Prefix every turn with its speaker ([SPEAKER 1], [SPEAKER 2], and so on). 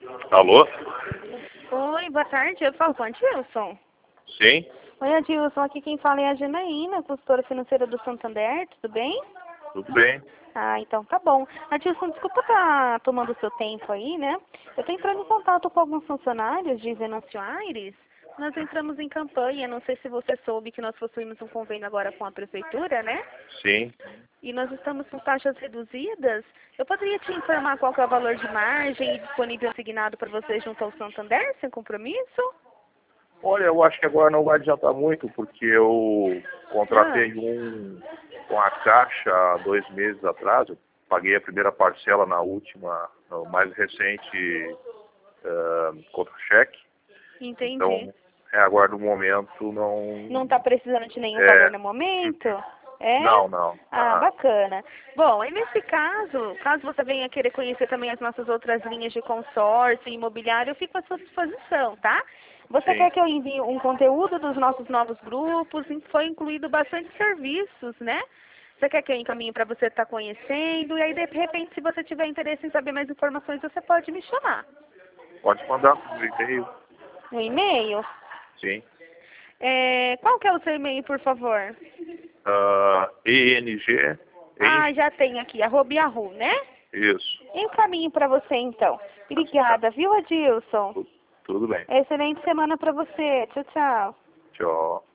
[SPEAKER 1] Alô?
[SPEAKER 2] Oi, boa tarde. Eu falo com a Adilson.
[SPEAKER 1] Sim?
[SPEAKER 2] Oi, Adilson. Aqui quem fala é a Janaína, consultora financeira do Santander. Tudo bem?
[SPEAKER 1] Tudo bem?
[SPEAKER 2] Ah, então tá bom. Adilson, desculpa estar tomando o seu tempo aí, né? Eu tô entrando em contato com alguns funcionários de Venâncio Aires. Nós entramos em campanha, não sei se você soube que nós possuímos um convênio agora com a prefeitura, né?
[SPEAKER 1] Sim.
[SPEAKER 2] E nós estamos com taxas reduzidas. Eu poderia te informar qual que é o valor de margem disponível assignado para você junto ao Santander, sem compromisso?
[SPEAKER 1] Olha, eu acho que agora não vai adiantar muito, porque eu
[SPEAKER 2] Ah,
[SPEAKER 1] contratei um com a Caixa há 2 meses atrás. Eu paguei a primeira parcela na última, no mais recente contra-cheque.
[SPEAKER 2] entendi.
[SPEAKER 1] Então, agora no momento não...
[SPEAKER 2] Não está precisando de nenhum valor
[SPEAKER 1] É,
[SPEAKER 2] no momento? É?
[SPEAKER 1] não, não.
[SPEAKER 2] Ah, bacana. Bom, aí nesse caso você venha querer conhecer também as nossas outras linhas de consórcio e imobiliário, eu fico à sua disposição, tá? Você
[SPEAKER 1] Sim,
[SPEAKER 2] quer que eu envie um conteúdo dos nossos novos grupos? Foi incluído bastante serviços, né? Você quer que eu encaminhe para você estar conhecendo? E aí, de repente, se você tiver interesse em saber mais informações, você pode me chamar.
[SPEAKER 1] pode mandar por e-mail.
[SPEAKER 2] No e-mail?
[SPEAKER 1] Sim.
[SPEAKER 2] Qual que é o seu e-mail, por favor?
[SPEAKER 1] ENG,
[SPEAKER 2] Ah, já tenho aqui, @yahoo, né?
[SPEAKER 1] isso.
[SPEAKER 2] Encaminho para você, então.
[SPEAKER 1] Tá.
[SPEAKER 2] Obrigada, viu, Adilson?
[SPEAKER 1] Tudo bem.
[SPEAKER 2] Excelente semana para você. Tchau, tchau.
[SPEAKER 1] Tchau.